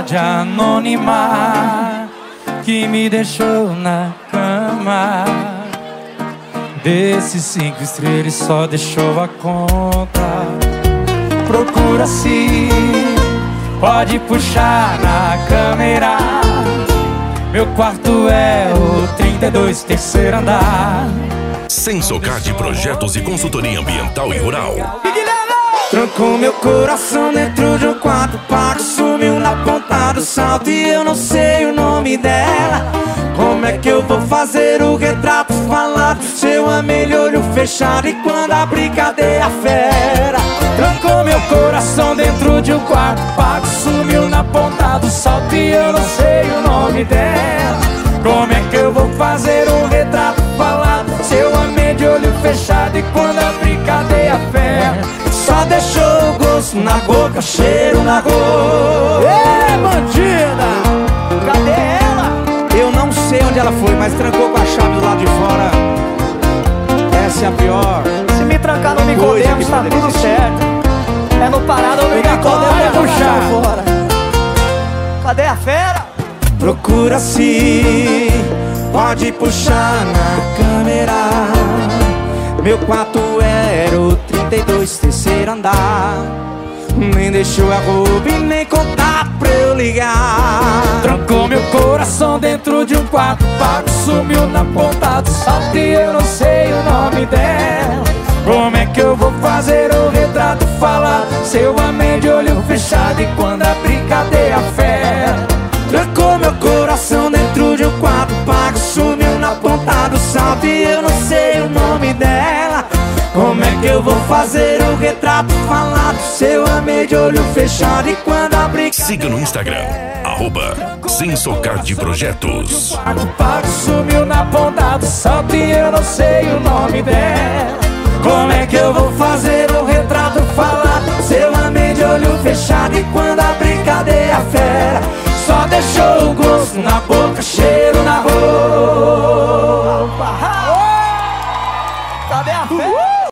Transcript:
de anonimar, que me deixou na cama. Desses 5 estrelas só deixou a conta. Procura-se, pode puxar na câmera. Meu quarto é o 32, terceiro andar. Sensocard Projetos e Consultoria Ambiental e Rural. Trancou meu coração dentro de um quarto pago, sumiu na ponta do salto e eu não sei o nome dela. Como é que eu vou fazer o retrato falado se eu amei de olho fechado e quando abri cadê a fera? Trancou meu coração dentro de um quarto pago, sumiu na ponta do salto e eu não sei o nome dela. Como é que eu vou fazer um retrato falado se eu amei de olho fechado e quando abri cadê a fera? Só deixou o gosto na boca, cheiro na roupa. Ê, bandida! Cadê ela? Eu não sei onde ela foi, mas trancou com a chave do lado de fora. Essa é a pior. Se me trancar no Nicodemos, tá tudo existir. certo. É no parado ou no Nicodemos, Vai é puxar. fora. Cadê a fera? Procura-se, pode puxar na câmera. Meu quarto era o 32, terceiro andar. Nem deixou a roupa e nem contato pra eu ligar. Trancou meu coração dentro de um quarto pago, sumiu na ponta do salto e eu não sei o nome dela. Como é que eu vou fazer o retrato falar se eu amei de olho fechado e quando abri cadê a fera? Trancou meu coração dentro de um quarto pago, sumiu na ponta do salto e eu não sei o nome dela. Como é que eu vou fazer o retrato falado se eu amei de olho fechado e quando abri... Siga no Instagram, @Sensocard Projetos. O quarto pago sumiu na ponta do salto e eu não sei o nome dela. Como é que eu vou fazer o retrato falado se eu amei de olho fechado e quando abri cadê a fera? Só deixou o gosto na boca cheia.